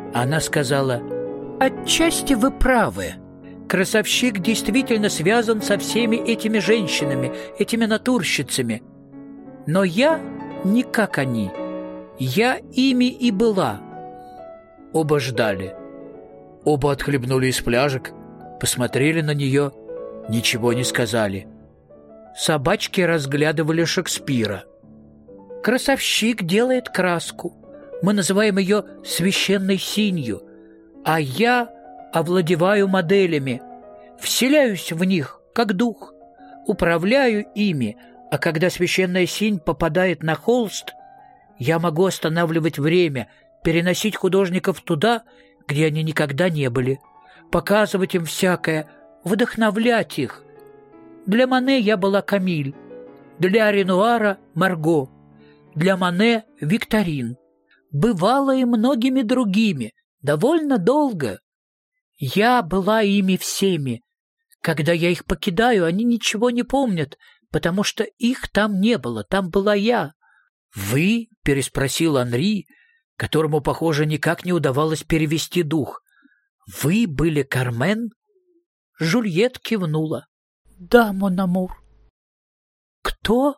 Она сказала: «Отчасти вы правы. Красавщик действительно связан со всеми этими женщинами, этими натурщицами. Но я не как они. Я ими и была». Оба ждали. Оба отхлебнули из фляжек, посмотрели на нее, ничего не сказали. Собачки разглядывали Шекспира. Красавщик делает краску. Мы называем ее священной синью. А я овладеваю моделями, вселяюсь в них, как дух, управляю ими, а когда священная синь попадает на холст, я могу останавливать время, переносить художников туда, где они никогда не были, показывать им всякое, вдохновлять их. Для Мане я была Камиль, для Ренуара — Марго, для Мане — Викторин. Бывала и многими другими, довольно долго. Я была ими всеми. Когда я их покидаю, они ничего не помнят, потому что их там не было, там была я. «Вы?» — переспросил Анри, которому, похоже, никак не удавалось перевести дух. «Вы были Кармен?» Жюльет кивнула. «Да, мон амур». «Кто?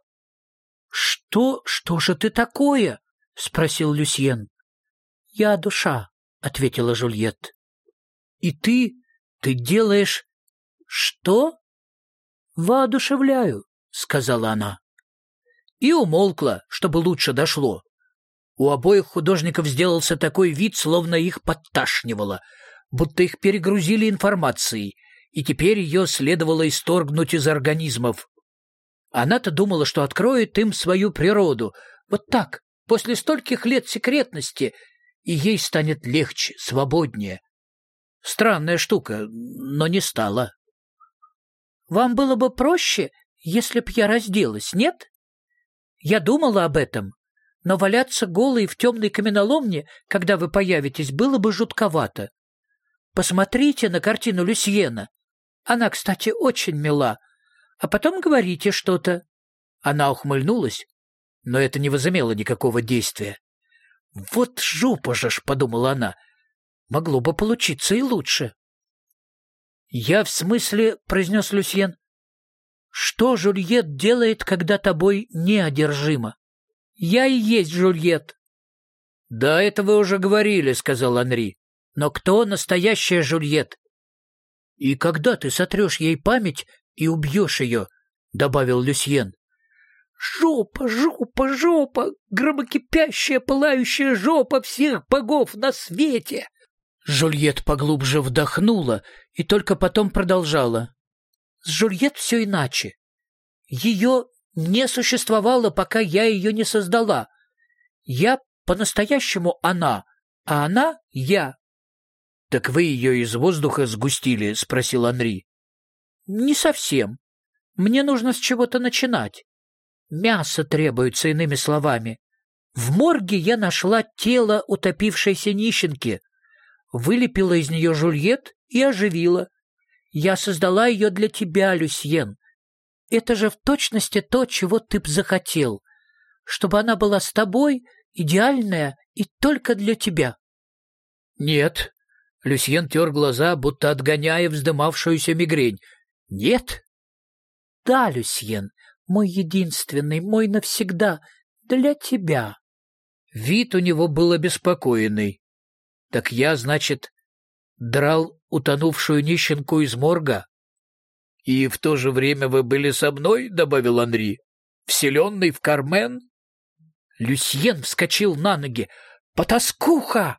Что же ты такое?» — спросил Люсьен. «Я душа», — ответила Жюльет. «И ты делаешь...» «Что?» «Воодушевляю», — сказала она. И умолкла, чтобы лучше дошло. У обоих художников сделался такой вид, словно их подташнивало, будто их перегрузили информацией, и теперь ее следовало исторгнуть из организмов. Она-то думала, что откроет им свою природу, вот так, после стольких лет секретности, и ей станет легче, свободнее. Странная штука, но не стала. «Вам было бы проще, если б я разделась, нет? Я думала об этом, но валяться голой в темной каменоломне, когда вы появитесь, было бы жутковато. Посмотрите на картину Люсьена. Она, кстати, очень мила. А потом говорите что-то». Она ухмыльнулась, но это не возымело никакого действия. «Вот жопа же ж», — подумала она, — «могло бы получиться и лучше». «Я в смысле», — произнес Люсьен, — «что Жюльет делает, когда тобой неодержима? Я и есть Жюльет». «Да, это вы уже говорили», — сказал Анри. «Но кто настоящая Жюльет?» «И когда ты сотрешь ей память и убьешь ее», — добавил Люсьен. «Жопа, жопа, жопа, громокипящая, пылающая жопа всех богов на свете!» Жюльет поглубже вдохнула и только потом продолжала. «С Жюльет все иначе. Ее не существовало, пока я ее не создала. Я по-настоящему она, а она — я». «Так вы ее из воздуха сгустили?» — спросил Анри. «Не совсем. Мне нужно с чего-то начинать. Мясо требуется, иными словами. В морге я нашла тело утопившейся нищенки, вылепила из нее Жюльет и оживила. Я создала ее для тебя, Люсьен. Это же в точности то, чего ты б захотел, чтобы она была с тобой, идеальная и только для тебя». «Нет». Люсьен тер глаза, будто отгоняя вздымавшуюся мигрень. «Нет?» «Да, Люсьен, мой единственный, мой навсегда, для тебя». Вид у него был обеспокоенный. «Так я, значит, драл утонувшую нищенку из морга?» «И в то же время вы были со мной?» — добавил Анри. «Вселенный в Кармен?» Люсьен вскочил на ноги. «Потаскуха!»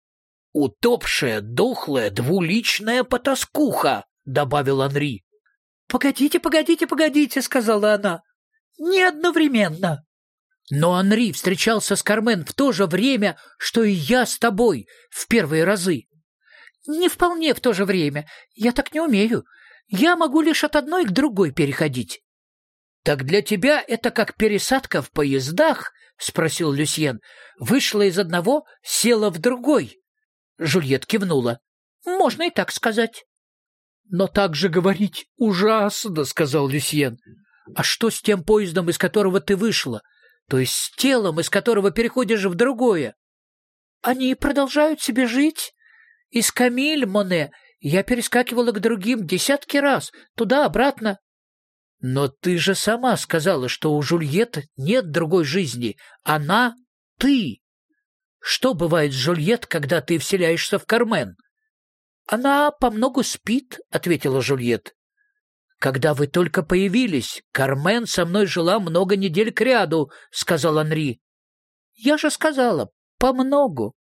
«Утопшая, дохлая, двуличная потаскуха!» — добавил Анри. «Погодите, погодите, погодите!» — сказала она. «Не одновременно!» «Но Анри встречался с Кармен в то же время, что и я с тобой в первые разы». «Не вполне в то же время. Я так не умею. Я могу лишь от одной к другой переходить». «Так для тебя это как пересадка в поездах?» — спросил Люсьен. «Вышла из одного, села в другой». Жюльет кивнула. «Можно и так сказать». «Но так же говорить ужасно», — сказал Люсьен. «А что с тем поездом, из которого ты вышла? То есть с телом, из которого переходишь в другое?» Они продолжают себе жить. Из Камиль, Моне, я перескакивала к другим десятки раз, туда-обратно. Но ты же сама сказала, что у Жюльет нет другой жизни. Она — ты. Что бывает с Жюльет, когда ты вселяешься в Кармен? Она помногу спит, — ответила Жюльет. Когда вы только появились, Кармен со мной жила много недель кряду, — сказал Анри. Я же сказала, помногу.